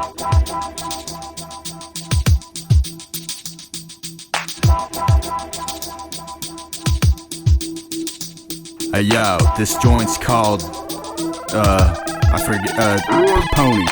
Hey yo, this joint's called, Pony.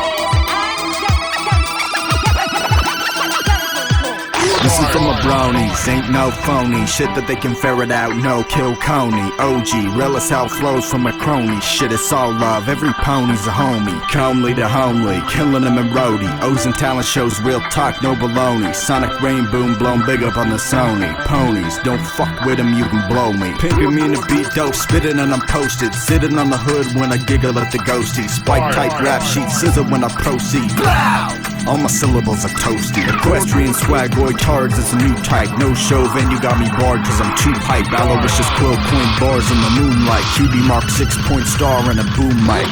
This is from the bronies, ain't no phony shit that they can ferret out, no kill Coney. OG, real as how it flows from a crony. Shit, it's all love, every pony's a homie. Comely to homely, killing them in roadie. O's and talent shows, real talk, no baloney. Sonic rain boom, blown big up on the Sony. Ponies, don't fuck with them, you can blow me. Pimping me in the beat dope, spitting and I'm posted. Sitting on the hood when I giggle at the ghosties. Spike type rap sheet, scissor when I proceed. All my syllables are toasty. Equestrian swag, boy cards, it's a new type. No show venue got me barred cause I'm too hype. Aloysius quill point bars in the moonlight. QB Mark 6-point star and a boom mic.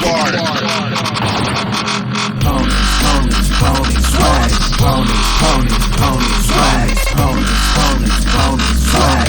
Ponies, ponies, ponies, swag. Ponies, ponies, ponies, swag. Ponies, ponies, ponies, swag.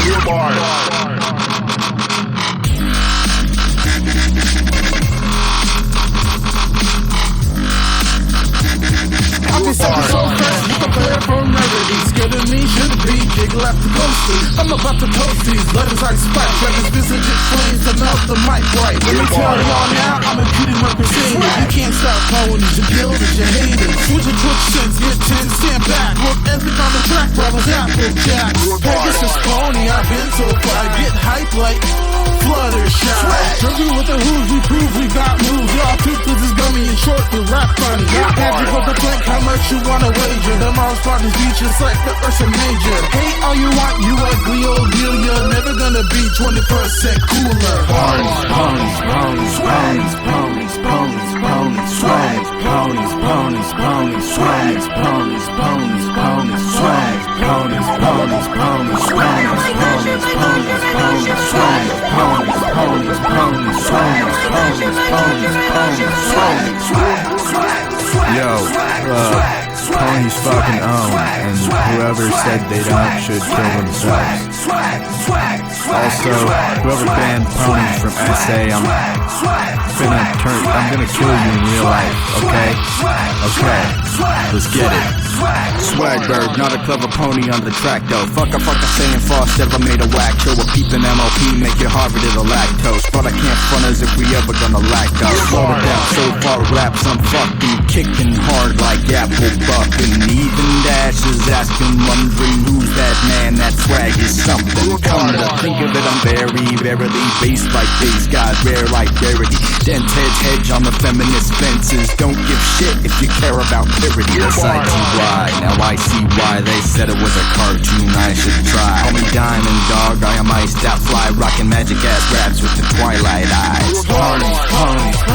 So fast, you prepare for melody. Scared of me, should be jiggle after coasting. I'm about to post these letters like spike dragons, visited flames to melt the mic right. Let me tell y'all now, I'm a cutie representing. You can't stop ponies, you killed it, you hate it. Switch your twitch sense, get 10, stand back. Look ethic on the track, brothers, apple jacks. Hey, this is Pony, I've been so far, get hype like Fluttershy. Junkie with the who's, we prove we got moves. Y'all toothless is gummy and short, we rap funny. Got magic of the tank, how much you wanna wager? Them all partners beat just like the Ursa Major. Hate all you want, you ugly old deal. You're never gonna be 21% cooler. Ponies, ponies, ponies, ponies, ponies, ponies, ponies, swag. Ponies, ponies, ponies, swag. Ponies, ponies, ponies, swag. Ponies, ponies, ponies, swag. Ponies, ponies, ponies, swag. Ponies, ponies, ponies, swag. Ponies, ponies, ponies, swag. Yo, ponies fucking own, and whoever said they don't should kill themselves. Also, whoever banned ponies from SA, I'm gonna kill you in real life, okay? Okay, let's get it. Swagberg, not a clever pony on the track though. Fuck saying Frost ever made a whack show. A peepin' MLP, make it Harvard to the lactose. But I can't front as if we ever gonna lack us. Slow it down, so far raps I'm fucking kicking hard like apple bucking. Even Dash is asking, wondering who's that man. That swag is something. Come to think of it, I'm verily bass like bass, God rare like rarity. Dent hedge on the feminist fences. Don't give shit if you care about purity. That's ITY. Now I see why they said it was a cartoon I should try. Call me Diamond Dog, I am iced out fly, rocking magic ass raps with the twilight eyes. Ponies, ponies,